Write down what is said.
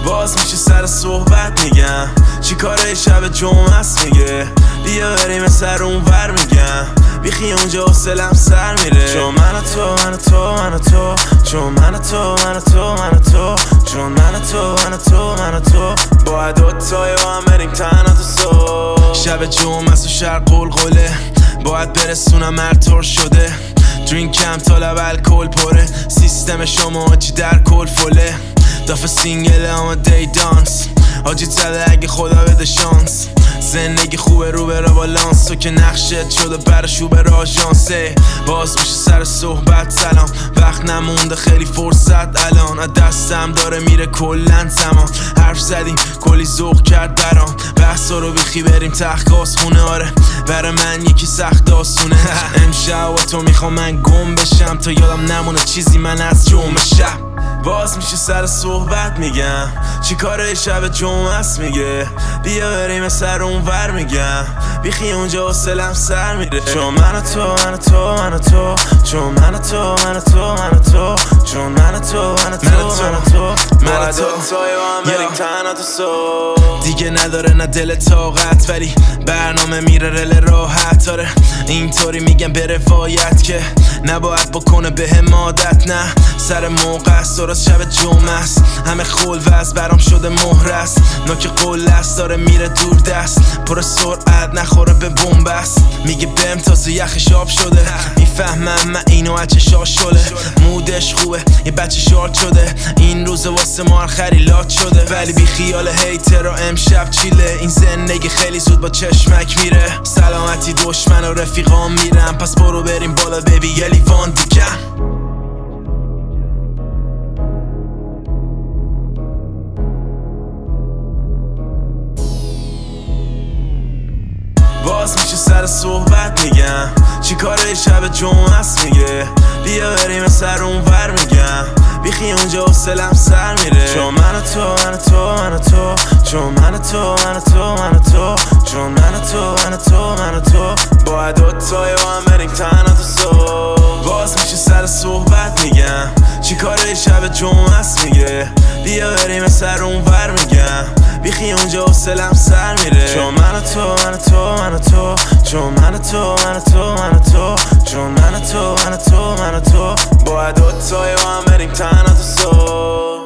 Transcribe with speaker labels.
Speaker 1: باز میشه سر صحبت میگم چی کاره شب جمعه است میگه بیا بریم سر اون ور میگم بیخی اونجا حوصلم سر میره چون من و تو من و تو من و تو چون من و تو من و تو من و تو چون من و تو من و تو من و تو باید دوتای با هم بریم تنها تو صبح شب جمعه است و شهر قلقله باید برسونم هر شده درینکم تا لب الکل پره سیستم شما آجی در کل فله دافه سینگله اما دی دانس آجی زده اگه خدا بده شانس زندگی خوبه رو به بالانس تو که نقشت شده برشو به راژانسه باز میشه سر صحبت سلام وقت نمونده خیلی فرصت الان از دستم داره میره کلن زمان حرف زدیم کلی ذوق کرد برام بحثا رو بیخی بریم تخت خونه آره برای من یکی سخت آسونه امشب و تو میخوام من گم بشم تا یادم نمونه چیزی من از جمعه شب باز میشه سر صحبت میگم چی کاره شب جمعه است میگه بیا بریم سر اون ور میگم بیخی اونجا حوصلم سر میره چون من و تو من و تو من و تو چون من و تو من و تو من و تو چون من و تو من و تو من و تو من و تو بریم تنها تو صبح دیگه نداره نه دل طاقت ولی برنامه میره رل راحت آره اینطوری میگم به روایت که نباید بکنه بهم عادت نه سر موقع است درست شب جمعه است همه خلوز برام شده مهر است نوک قله است داره میره دور دست پر سرعت نخوره به بمب است میگه بهم تازه یخش آب شده میفهمم من اینو اچه شاشه مودش خوبه یه بچه شارت شده این روز واسه ما هر خریلات شده ولی بی خیال هیتر و امشب چیله این زندگی خیلی زود با چشمک میره سلامتی دشمن و رفیقام میرم پس برو بریم بالا بیبی یه لیوان دیگه باز میشه سر صحبت میگم چی کاره شب جمعه است میگه بیا بریم سر اون ور میگم بیخی اونجا حوصلم سر میره چون من و تو من و تو من و تو چون من و تو من و تو من و تو چون من و تو من و تو من و تو باید دوتای با هم بریم تنها تو صبح باز میشه سر صحبت میگم چی کاره شب جمعه است میگه بیا بریم سر اون ور میگم بیخی اونجا حوصلم سر میره چون من و تو من و تو من و تو چون من و تو من و تو من و تو چون من و تو من و تو من و تو باید دوتای با هم بریم تنها تو صبح